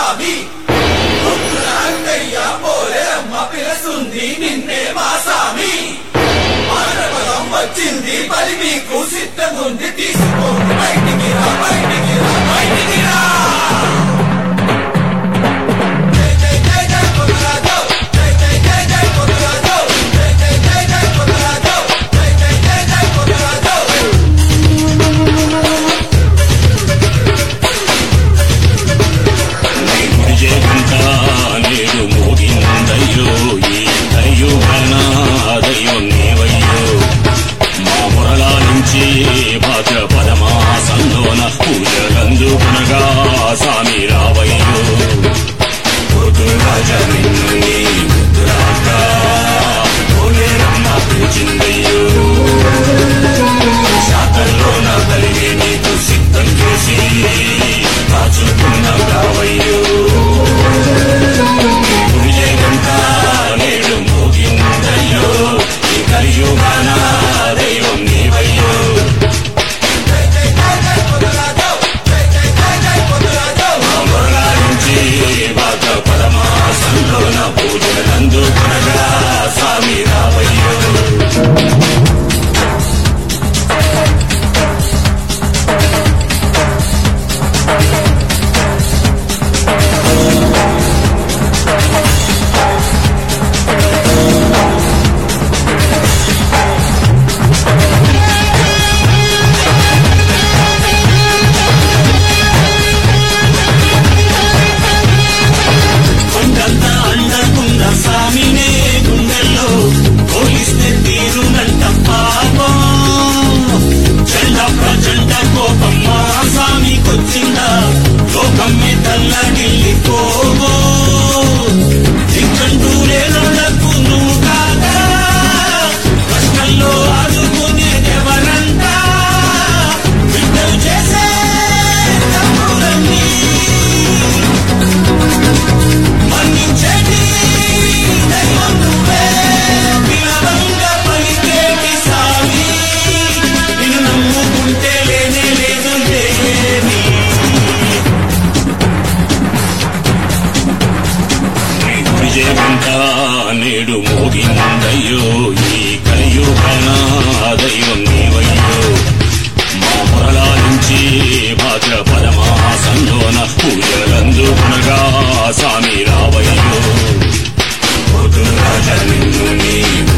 స్వామి అంకయ్య పోలేరమ్మ పిలసుంది నిన్నే మా స్వామి మానవరం వచ్చింది పని మీకు సిద్ధముంది తీసుకోండి బయటికి రా బయటికి రా బయటికి రా భాద్రపదమాసంలోన పూజలందుకునగా స్వామి రావయ్యో పొద్దురాజ నిన్ను నీ ముద్దురాక పోలేరమ్మ పిలిచిందయ్యో శాతల్లోన కలిగి నీకు సిద్ధం చేసి కాచుకున్న రావయ్యో పూజగంట నేడు మోగిందయ్యో ఈ కలియుగాన దైవం నీవయ్యో పరమాసంలోన పూజలందుకునగా స్వామి రావయ్యో నేడు మోగిందయ్యో ఈ కలియుగాన దైవం నీవయ్యో మా పొరలాలించి భాద్రపదమాసంలోన పూజలందుకునగా స్వామి రావయ్యో పొద్దురాజ నిన్ను నీ